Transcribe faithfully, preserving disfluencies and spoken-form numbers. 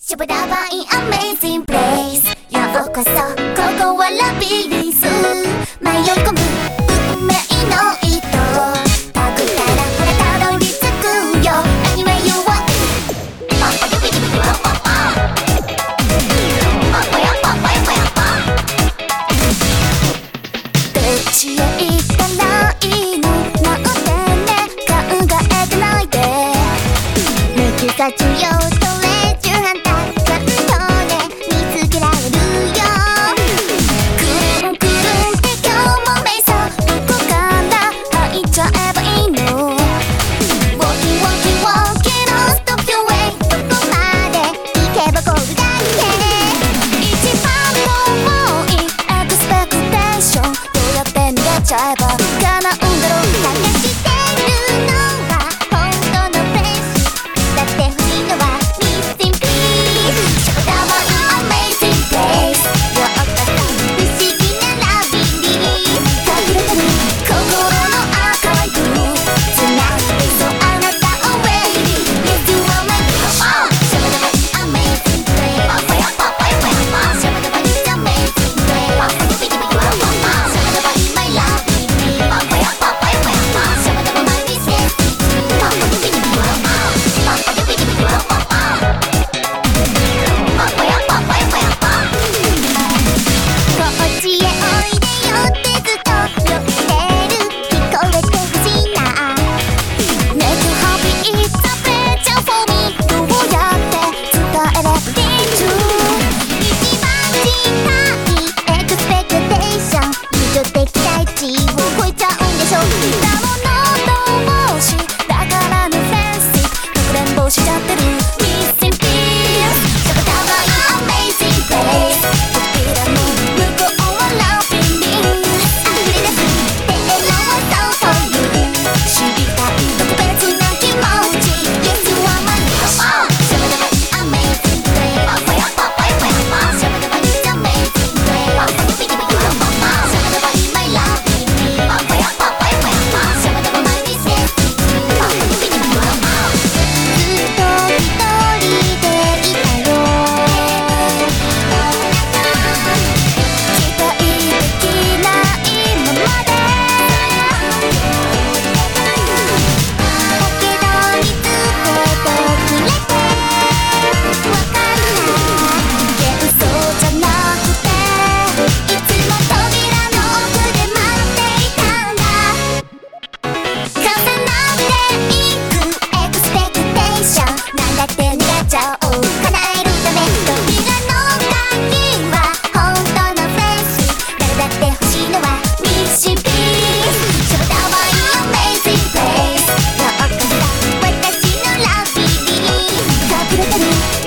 シュブダバインアメイジングプレイスようこそここはラビリンス迷い込む運命の糸たぐったらあなたどり着くよ Anyway you wantどっちへ行ったらいいのなんてね考えてないで抜き差しようとちゃえば叶うんだろう探してるのは本当のフレッシュだって欲しいのは Missing Piece ショコタワー Amazing Place ようこそ不思議なラビリンス隠れてる心のアーカイブ繋いでそうあなたを Waiting Yes you are my Piece ショコタワー Amazing Place ショコタワー Amazing Place ビビビビワンワンワンショコタワー My love Amazing Place